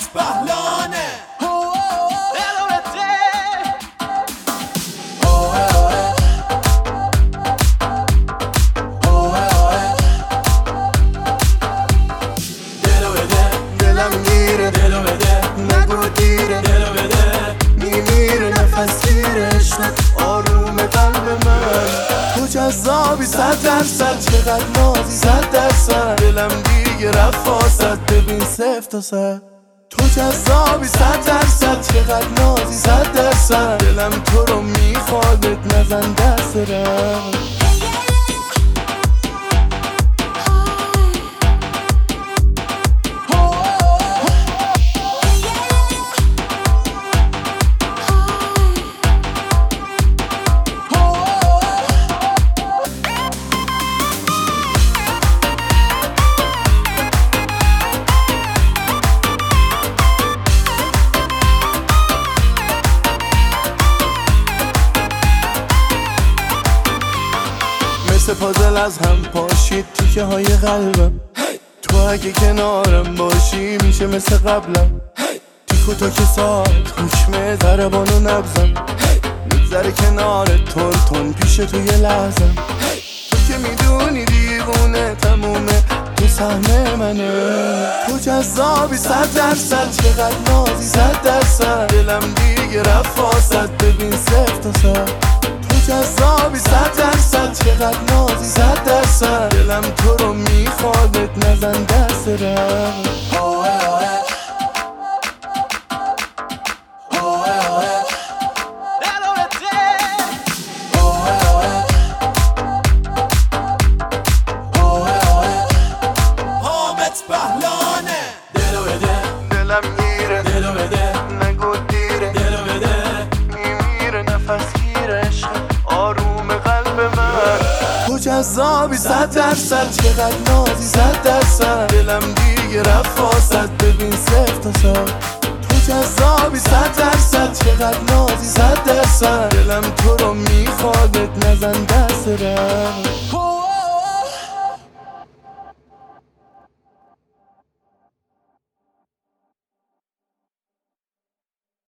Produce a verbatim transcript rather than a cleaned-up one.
بهلانه دلم میره دلو بده نگو دیره دلو بده میمیره نفس گیره عشقت آروم قلب من تو جذابی صد درصد چقدر نازی صد درصد دلم دیگه رفت واسد ببین صفر تا صد تو جذابی صد درصد چقدر نازی صد درصد دلم تو رو میخوادت نزن دست رم مثل پازل از هم پاشید تیکه های قلبم تو اگه کنارم باشی میشه مثل قبلم تیکو تا که ساعت حکمه ضربانو نبزم میگذره کنار تون تون پیش تو یه لحظم تو که میدونی دیوونه تمومه تو سهم منه تو جذابی صد درصد چقدر نازی صد درصد دلم دیگه رفت واسد ببین صفر تا صد جذابی صد درصد چقدر نازی صد درصد دلم تو رو میخوادت نزن دست رم حامد بهلانه دلو بده دلم میره دلو بده نگو دیره دلو بده میمیره نفس گیره عشق آروم قلب من تو جذابی صد درصد چقدر نازی صد درصد دلم دیگه رفت واسد ببین صفر تا صد تو جذابی صد درصد چقدر نازی صد درصد دلم تو رو میخوادت نزن دست رم